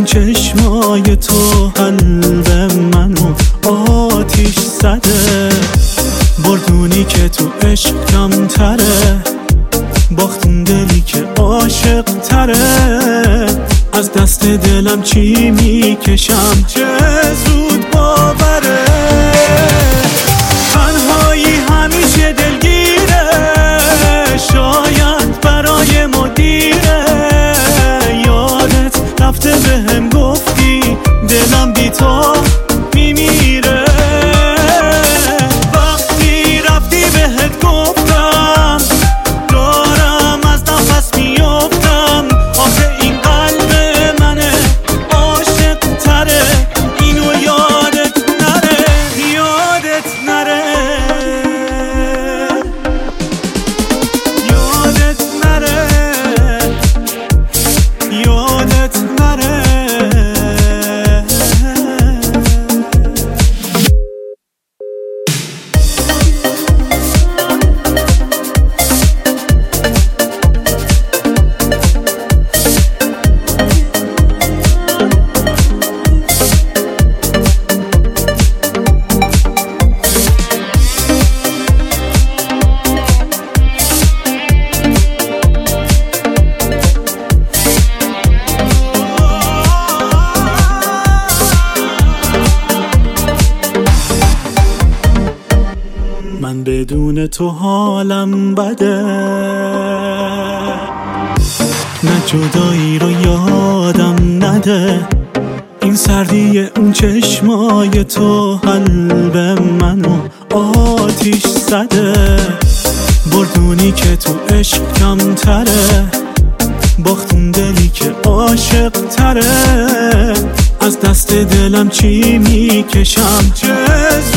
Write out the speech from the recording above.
چشمای تو قلب منو آتیش زده. بردونی که تو عشق کمتره، باختون دلی که عاشق تره. از دست دلم چی میکشم چه زود باوره. تنهایی همیشه دلگیره، شاید برای مدیره. یادت رفته بهم گفتی دلم بی تو میمیره. وقتی رفتی بهت گفتم دارم از نفس میافتم. آخه این قلب منه عاشق تره، اینو یادت نره، یادت نره، یادت نره، یادت نره. من بدون تو حالم بده، نه جدایی رو یادم نده. این سردی اون چشمای تو قلب منو آتیش زده. بردونی که تو عشق کمتره، باختون دلی که عاشق تره. از دست دلم چی میکشم چه